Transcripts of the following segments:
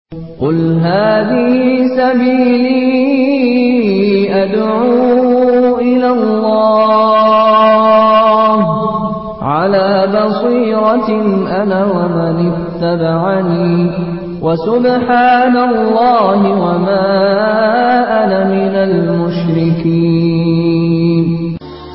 قل هذه سبيلي أدعو إلى الله على بصيرة أنا ومن اتبعني وسبحان الله وما أنا من المشركين.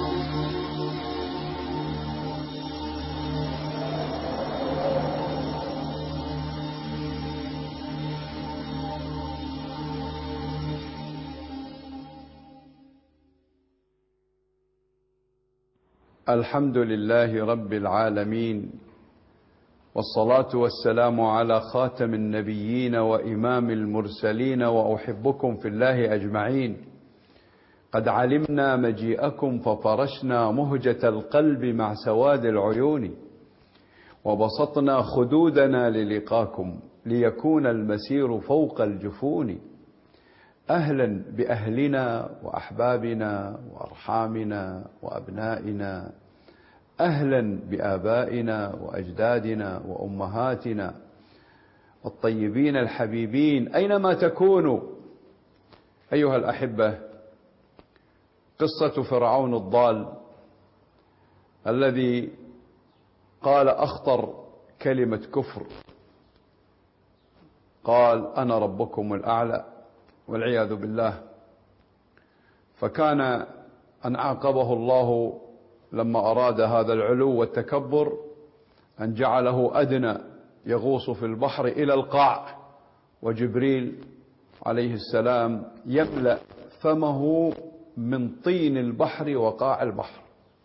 الحمد لله رب العالمين، والصلاة والسلام على خاتم النبيين وإمام المرسلين، وأحبكم في الله أجمعين. قد علمنا مجيئكم ففرشنا مهجة القلب مع سواد العيون، وبسطنا خدودنا للقاكم ليكون المسير فوق الجفون. أهلا بأهلنا وأحبابنا وأرحامنا وأبنائنا، أهلا بآبائنا وأجدادنا وأمهاتنا الطيبين الحبيبين أينما تكونوا. أيها الأحبة، قصة فرعون الضال الذي قال أخطر كلمة كفر، قال أنا ربكم الأعلى والعياذ بالله. فكان أن عاقبه الله لما أراد هذا العلو والتكبر أن جعله أدنى يغوص في البحر إلى القاع، وجبريل عليه السلام يملأ فمه من طين البحر وقاع البحر.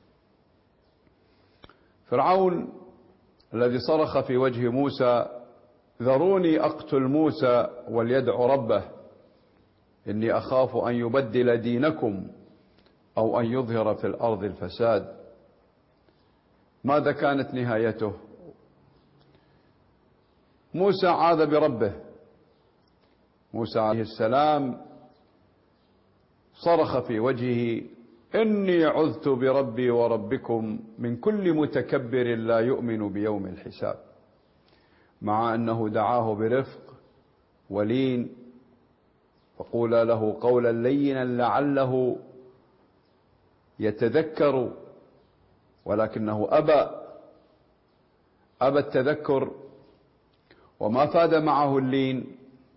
فرعون الذي صرخ في وجه موسى ذروني أقتل موسى وليدع ربه إني أخاف أن يبدل دينكم أو أن يظهر في الأرض الفساد. ماذا كانت نهايته؟ موسى عاذ بربه. موسى عليه السلام صرخ في وجهه إني عذت بربي وربكم من كل متكبر لا يؤمن بيوم الحساب، مع أنه دعاه برفق ولين، فقولا له قولا لينا لعله يتذكر، ولكنه أبى التذكر، وما فاد معه اللين.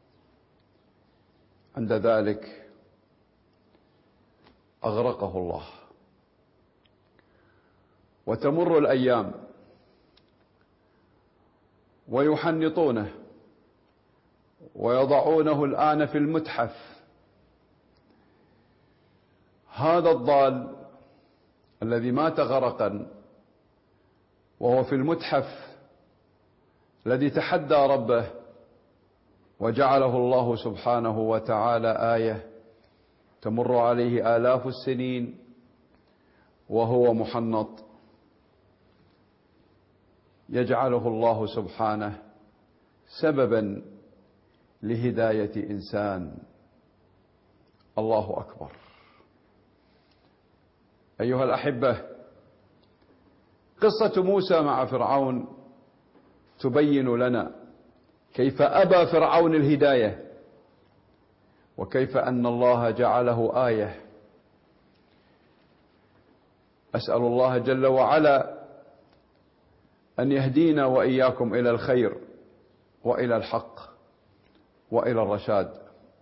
عند ذلك أغرقه الله. وتمر الأيام ويحنطونه ويضعونه الآن في المتحف. هذا الضال الذي مات غرقا وهو في المتحف، الذي تحدى ربه وجعله الله سبحانه وتعالى آية تمر عليه آلاف السنين وهو محنط، يجعله الله سبحانه سببا لهداية إنسان. الله أكبر. أيها الأحبة، قصة موسى مع فرعون تبين لنا كيف أبى فرعون الهداية، وكيف أن الله جعله آية. أسأل الله جل وعلا أن يهدينا وإياكم إلى الخير وإلى الحق وإلى الرشاد.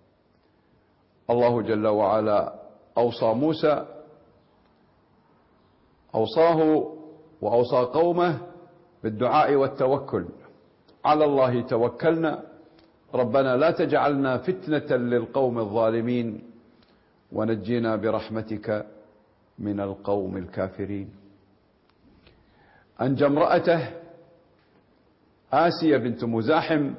الله جل وعلا أوصى موسى، أوصاه وأوصى قومه بالدعاء والتوكل. على الله توكلنا ربنا لا تجعلنا فتنة للقوم الظالمين ونجينا برحمتك من القوم الكافرين. أنجى امرأته آسيا بنت مزاحم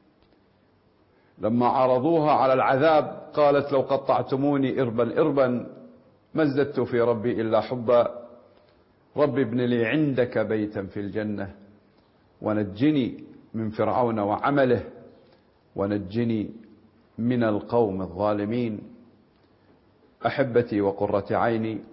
لما عرضوها على العذاب قالت لو قطعتموني إربا إربا ما ازددت في ربي إلا حبا، رب ابن لي عندك بيتا في الجنة ونجني من فرعون وعمله ونجني من القوم الظالمين. أحبتي وقرة عيني،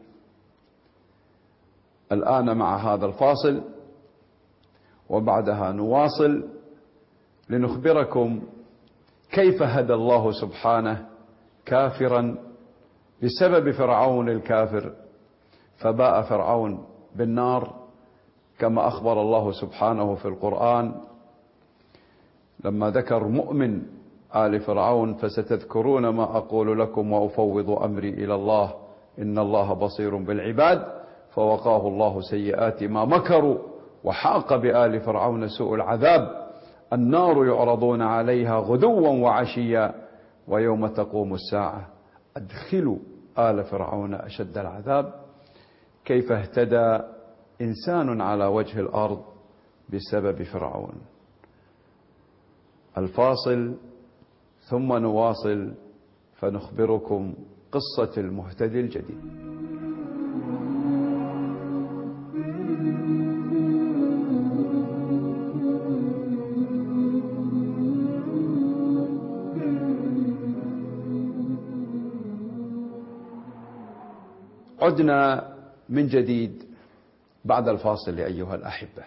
الآن مع هذا الفاصل وبعدها نواصل لنخبركم كيف هدى الله سبحانه كافرا بسبب فرعون الكافر، فباء فرعون بالنار كما أخبر الله سبحانه في القرآن لما ذكر مؤمن آل فرعون: فستذكرون ما أقول لكم وأفوض أمري إلى الله إن الله بصير بالعباد، فوقاه الله سيئات ما مكروا وحاق بآل فرعون سوء العذاب النار يعرضون عليها غدوا وعشيا ويوم تقوم الساعة أدخلوا آل فرعون أشد العذاب. كيف اهتدى إنسان على وجه الأرض بسبب فرعون؟ الفاصل ثم نواصل فنخبركم قصة المهتدي الجديد. عدنا من جديد بعد الفاصل أيها الأحبة.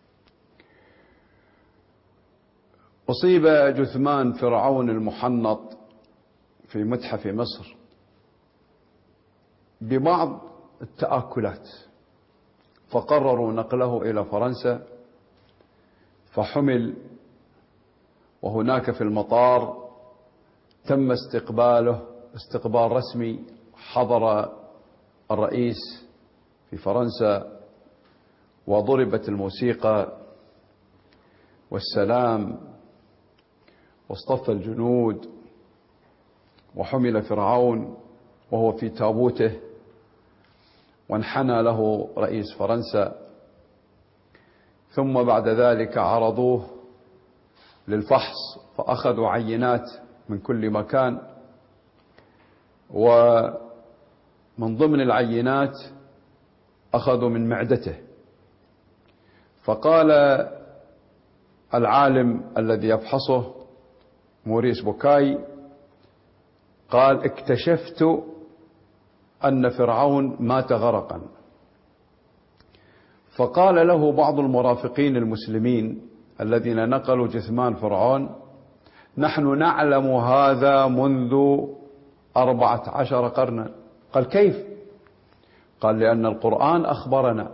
أصيب جثمان فرعون المحنط في متحف مصر ببعض التآكلات، فقرروا نقله إلى فرنسا، فحمل، وهناك في المطار تم استقباله استقبال رسمي. حضر الرئيس في فرنسا وضربت الموسيقى والسلام واصطف الجنود، وحمل فرعون وهو في تابوته وانحنى له رئيس فرنسا. ثم بعد ذلك عرضوه للفحص، فأخذوا عينات من كل مكان، ومن ضمن العينات أخذوا من معدته. فقال العالم الذي يفحصه موريس بوكاي، قال: اكتشفت أن فرعون مات غرقا. فقال له بعض المرافقين المسلمين الذين نقلوا جثمان فرعون: نحن نعلم هذا منذ 14 قرنا. قال: كيف؟ قال: لأن القرآن أخبرنا،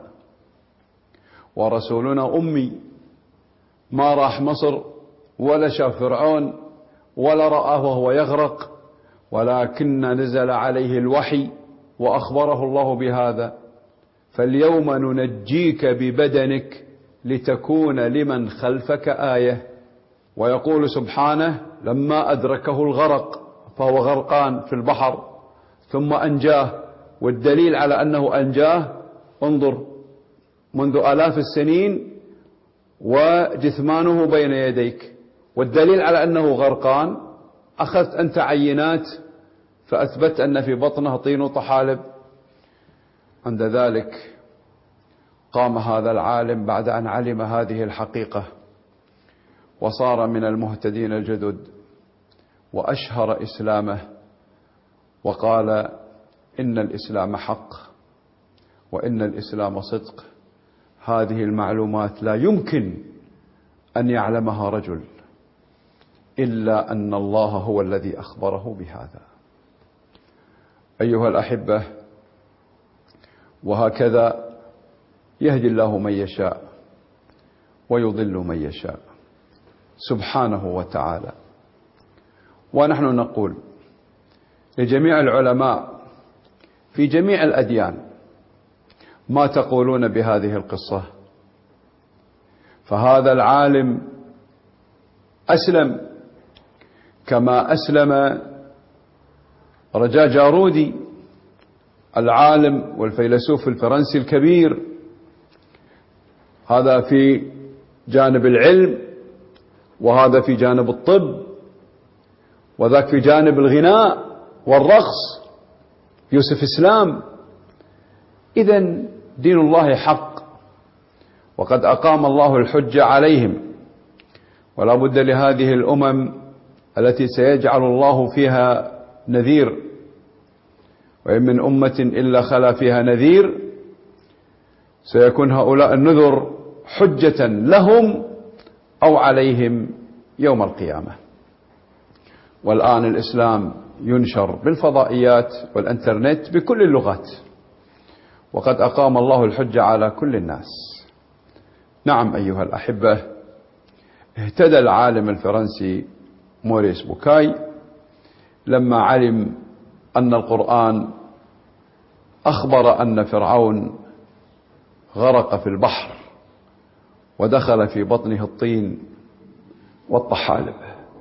ورسولنا أمي ما راح مصر ولا شاف فرعون ولا رآه وهو يغرق، ولكن نزل عليه الوحي وأخبره الله بهذا. فاليوم ننجيك ببدنك لتكون لمن خلفك آية. ويقول سبحانه: لما أدركه الغرق فهو غرقان في البحر ثم أنجاه. والدليل على أنه أنجاه: انظر منذ آلاف السنين وجثمانه بين يديك. والدليل على أنه غرقان: أخذت أنت عينات فأثبت أن في بطنه طين وطحالب. عند ذلك قام هذا العالم بعد أن علم هذه الحقيقة وصار من المهتدين الجدد، وأشهر إسلامه وقال: إن الإسلام حق وإن الإسلام صدق. هذه المعلومات لا يمكن أن يعلمها رجل إلا أن الله هو الذي أخبره بهذا. أيها الأحبة، وهكذا يهدي الله من يشاء ويضل من يشاء سبحانه وتعالى. ونحن نقول لجميع العلماء في جميع الأديان: ما تقولون بهذه القصة؟ فهذا العالم أسلم كما أسلم رجاء جارودي العالم والفيلسوف الفرنسي الكبير. هذا في جانب العلم، وهذا في جانب الطب، وذاك في جانب الغناء والرقص يوسف إسلام. إذن دين الله حق، وقد أقام الله الحجة عليهم، ولا بد لهذه الأمم التي سيجعل الله فيها نذير، وإن من أمة إلا خلا فيها نذير، سيكون هؤلاء النذر حجة لهم أو عليهم يوم القيامة. والآن الإسلام ينشر بالفضائيات والإنترنت بكل اللغات، وقد أقام الله الحجة على كل الناس. نعم أيها الأحبة، اهتدى العالم الفرنسي موريس بوكاي لما علم أن القرآن أخبر أن فرعون غرق في البحر ودخل في بطنه الطين والطحالب.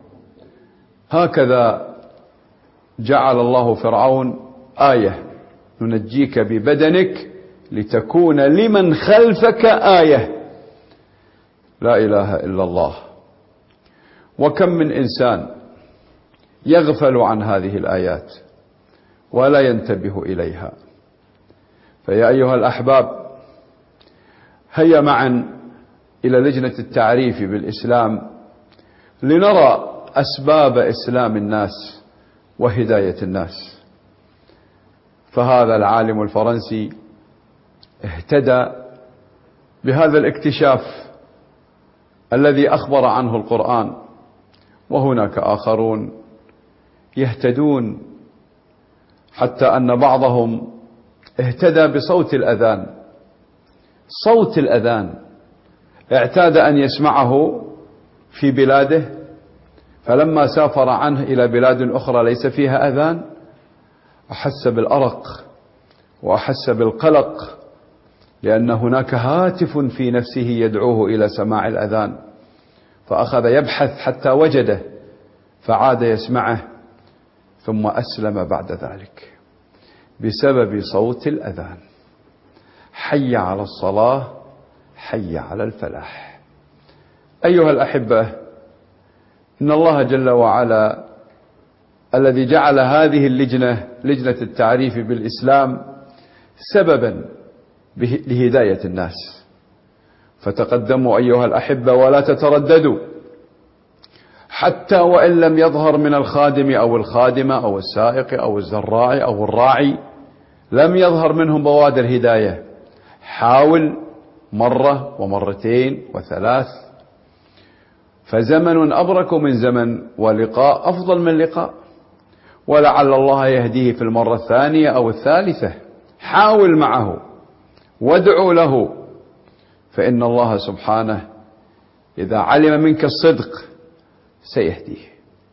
هكذا جعل الله فرعون آية: ننجيك ببدنك لتكون لمن خلفك آية. لا إله إلا الله. وكم من إنسان يغفل عن هذه الآيات ولا ينتبه إليها. فيا أيها الأحباب، هيا معا إلى لجنة التعريف بالإسلام لنرى أسباب إسلام الناس وهداية الناس. فهذا العالم الفرنسي اهتدى بهذا الاكتشاف الذي أخبر عنه القرآن، وهناك آخرون يهتدون، حتى أن بعضهم اهتدى بصوت الأذان. صوت الأذان اعتاد أن يسمعه في بلاده، فلما سافر عنه إلى بلاد أخرى ليس فيها أذان أحس بالأرق وأحس بالقلق، لأن هناك هاتف في نفسه يدعوه إلى سماع الأذان، فأخذ يبحث حتى وجده فعاد يسمعه، ثم أسلم بعد ذلك بسبب صوت الأذان: حي على الصلاة، حي على الفلاح. أيها الأحبة، إن الله جل وعلا الذي جعل هذه اللجنة، لجنة التعريف بالإسلام، سببا لهداية الناس، فتقدموا أيها الأحبة ولا تترددوا، حتى وإن لم يظهر من الخادم أو الخادمة أو السائق أو الزراع أو الراعي، لم يظهر منهم بوادر هداية. حاول مرة ومرتين وثلاث، فزمن أبرك من زمن، ولقاء أفضل من لقاء، ولعل الله يهديه في المرة الثانية أو الثالثة. حاول معه وادعو له، فإن الله سبحانه إذا علم منك الصدق سيهديه.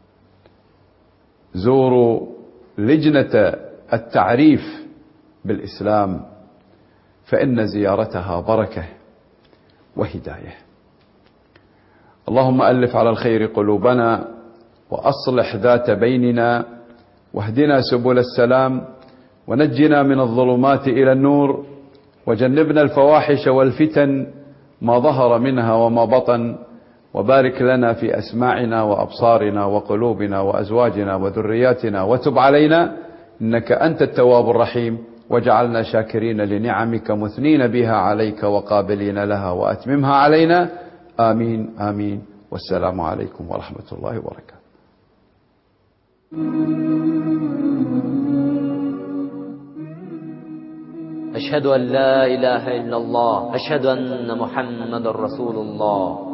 زوروا لجنة التعريف بالإسلام، فإن زيارتها بركة وهداية. اللهم ألف على الخير قلوبنا، وأصلح ذات بيننا، واهدنا سبل السلام، ونجنا من الظلمات إلى النور، وجنبنا الفواحش والفتن ما ظهر منها وما بطن، وبارك لنا في أسماعنا وأبصارنا وقلوبنا وأزواجنا وذرياتنا، وتب علينا إنك أنت التواب الرحيم، وجعلنا شاكرين لنعمك مثنين بها عليك وقابلين لها، وأتممها علينا. آمين آمين. والسلام عليكم ورحمة الله وبركاته. أشهد أن لا إله إلا الله، أشهد أن محمد رسول الله.